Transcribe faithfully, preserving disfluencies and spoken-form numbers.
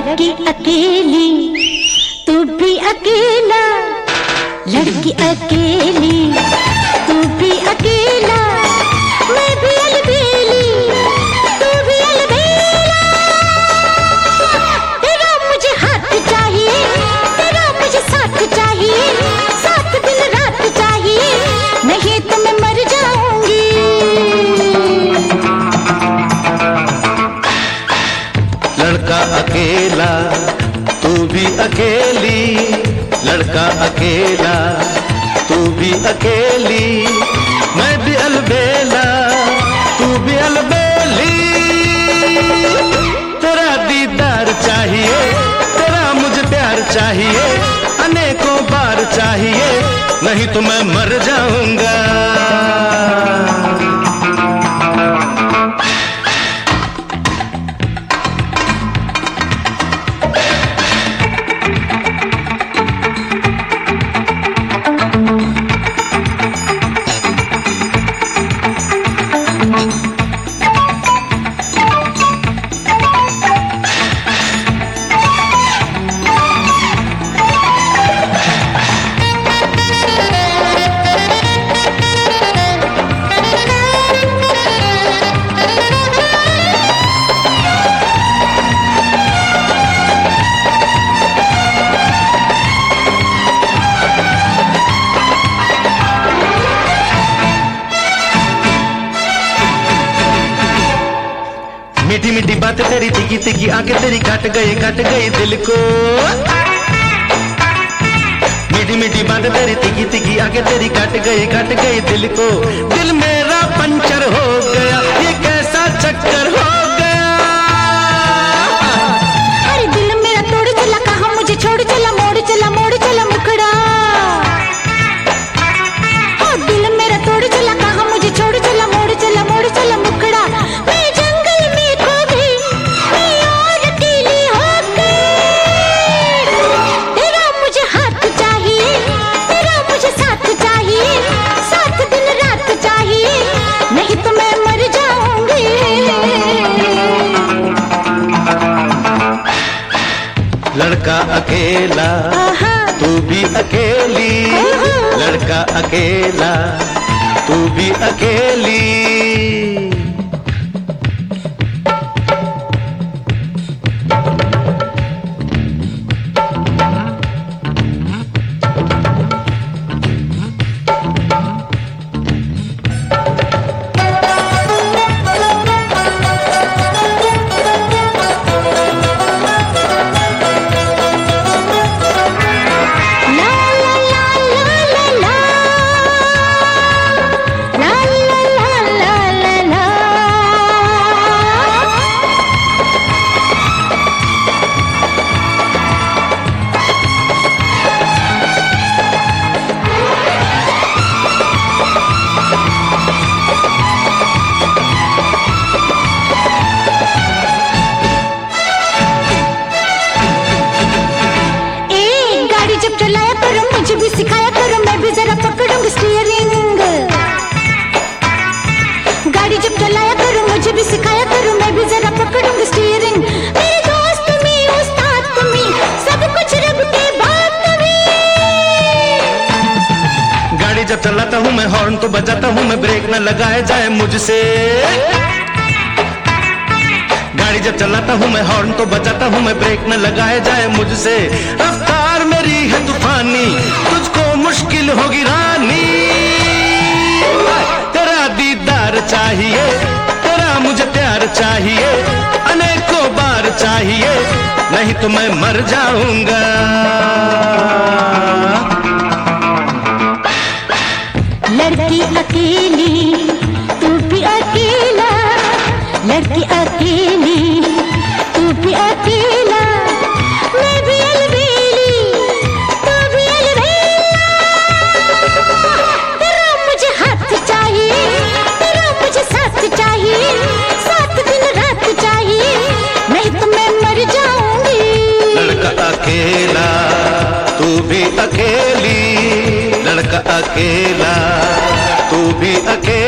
लड़की अकेली तू भी अकेला, लड़की अकेली तू भी अकेला, मैं भी अलबेली तू भी अलबेला। तेरा मुझे हाथ चाहिए, तेरा मुझे साथ चाहिए, साथ दिन रात चाहिए, नहीं तो मैं मर जाऊंगी। लड़का अकेला तू भी अकेली, लड़का अकेला तू भी अकेली, मैं भी अलबेला तू भी अलबेली। तेरा दीदार चाहिए, तेरा मुझे प्यार चाहिए, अनेकों बार चाहिए, नहीं तो मैं मर जाऊंगा। मीठी मीठी बातें तेरी तिकी तिकी आंखें तेरी काट गई काट गई दिल को। मीठी मीठी बातें तेरी तिकी तिकी आंखें तेरी काट गई काट गई दिल को। दिल मेरा पंचर हो गया, ये कैसा चक्कर हो गया। अरे दिल मेरा तोड़ चला, कहाँ मुझे छोड़ चला, मोड़ चला मोड़ चला मुखड़ा। ओ दिल मेरा तोड़ चला, कहाँ मुझे छोड़ चला, मोड़ चला मोड़ चला मुखड़ा। मैं जंगल में खो गई, मैं और अकेली हो गई। तेरा मुझे हाथ चाहिए, तेरा मुझे साथ चाहिए, साथ दिन रात चाहिए, नहीं तो मैं मर जाऊंगी। लड़का अकेला तू भी अकेली, लड़का अकेला तू भी अकेली। सिखाया करो, मैं भी जरा पकड़ूंगी स्टीयरिंग। गाड़ी जब चलाया करो मुझे भी सिखाया करो, मैं भी जरा पकड़ूंगी स्टीयरिंग। मेरे दोस्त में उस्ताद में सब कुछ रब के बात में। गाड़ी जब चलाता हूँ मैं हॉर्न तो बजाता हूँ मैं, ब्रेक न लगाए जाए मुझसे। गाड़ी जब चलाता हूँ मैं हॉर्न तो बजाता हूँ मैं, ब्रेक न लगाए जाए मुझसे। रफ्तार मेरी है तूफानी, तुझको मुश्किल होगी रानी। तेरा दीदार चाहिए, तेरा मुझे प्यार चाहिए, अनेकों बार चाहिए, नहीं तो मैं मर जाऊंगा। लड़की अकेली तू भी अकेला, लड़की अकेली तू भी अकेला, मैं भी अलबेली तू भी अलबेला। तेरा मुझे हाथ चाहिए, तेरा मुझे साथ चाहिए, साथ दिन रात चाहिए, नहीं तो मैं मर जाऊंगी। लड़का अकेला तू भी अकेली, लड़का अकेला तू भी अकेला।